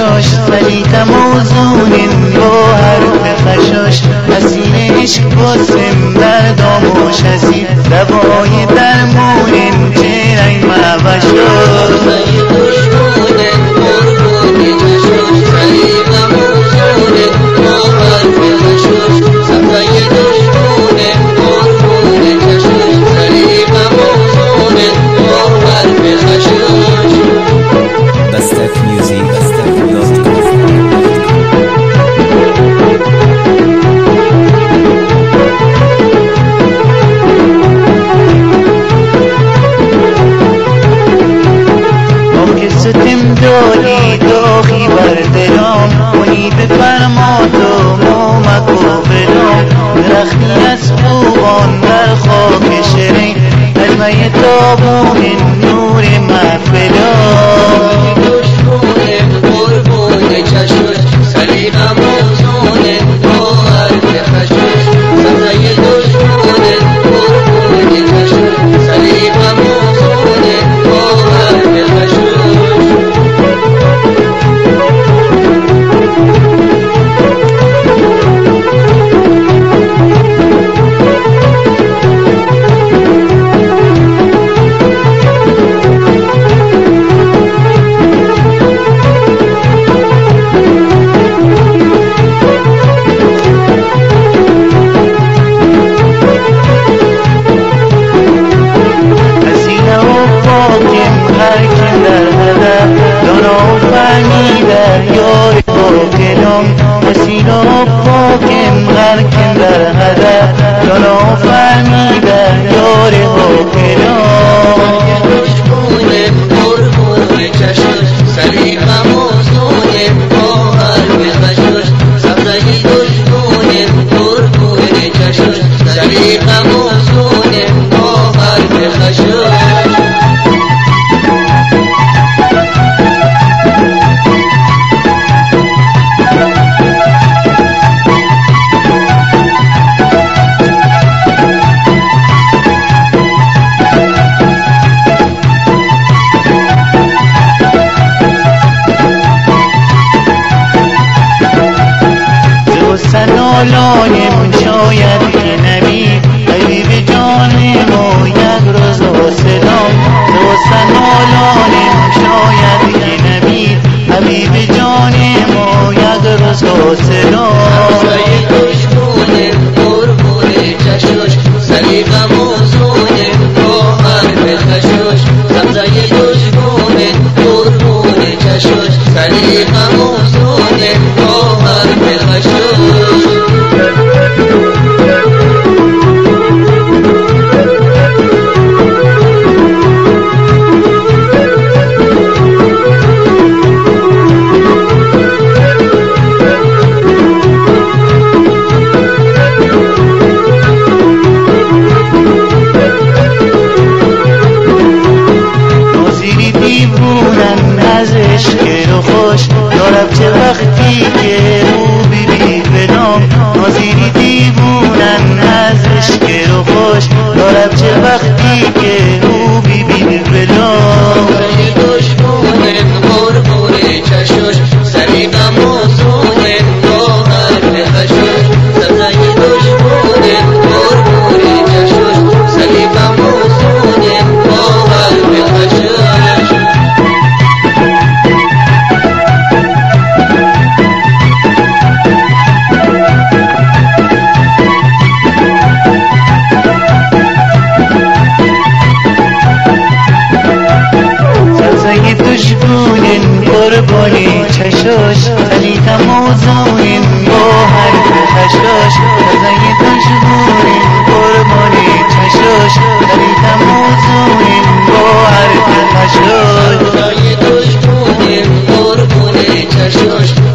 خشاش سلیقه موزونین با حرف خشاش حسین عشق باسم در داموش حسین دوای درمونین چهرنگ مبشاش ستم دادی داخی بر دلام منی بفرما تو مومک و بلام درختی از خوبان در خاک شرین علمه تابون نور محفلام قربون چشوش سلیقه موزون با حرف خشوش سبزه دشمون قربون چشوش سلیقه موزون با حرف خشوش مسیرا پاکم غرکم در هدف جانا فهمیده یار حاکرام دشمونم قربون چشوش سلیقه موزونم با حرف خشوش سبزه دشمونم قربون چشوش سلیقه موزونم با حرف خشوش سنالایم شاید که نبی حبیب جانم و یک روز و سلام تو سنالایم شاید که نبی حبیب جانم و یک روز و سلام سبزه دشمونم قربون چشوش سلیقه موزونم با حرف خشوش سبزه دشمونم قربون چشوش سلیقه موزونم با حرف خشوش دیوونن از عشق رو خوش یارب چه وقتی که او بیبی بنام نازیری دیوونن از عشق رو خوش یارب چه وقتی که او بیبی بنام دشمونم قربون چشوش سلیقه موزونم با حرف خشوش سبزه دشمونم قربون چشوش سلیقه موزونم با حرف خشوش دشمونین قربانی چشوش سلیقه موزونین با حرف خشوش سبزه دشمونین قربانی چشوش سلیقه موزونین با حرف خشوش سبزه دشمونین قربانی چشوش